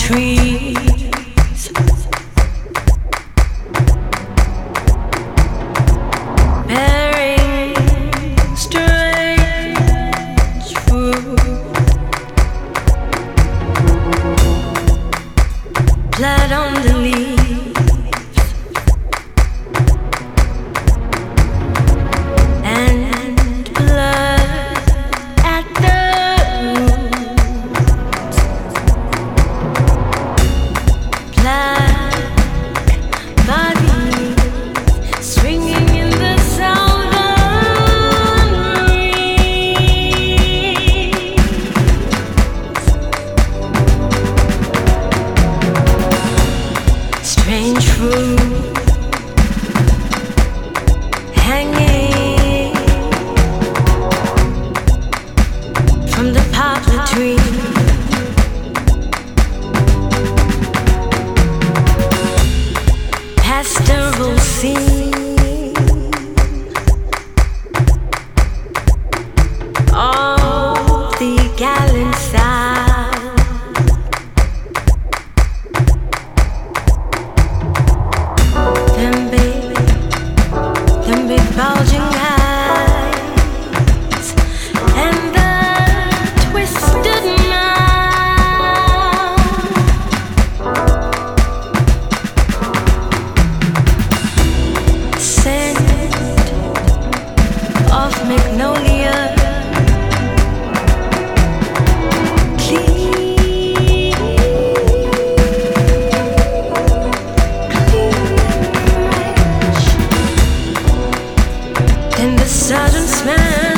trees, bearing strange fruit, blood on the leaves, and blood at the strange fruit hanging from the poplar tree, pastoral scene of the gallant South. Them big bulging eyes and the twisted mouth, scent of magnolia, and the sudden smell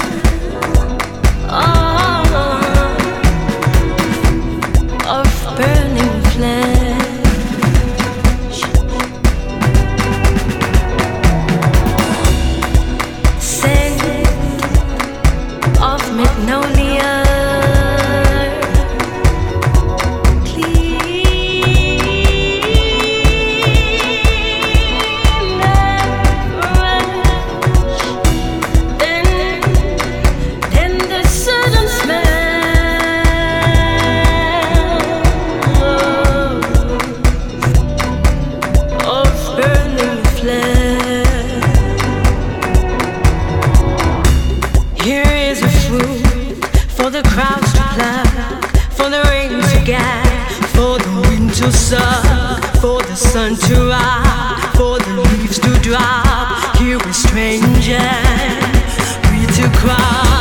of burning flesh, scent of magnolia, for the crowds to pluck, for the rain to gather, for the wind to suck, for the sun to rise, for the leaves to drop. Here we're strangers, free to cry.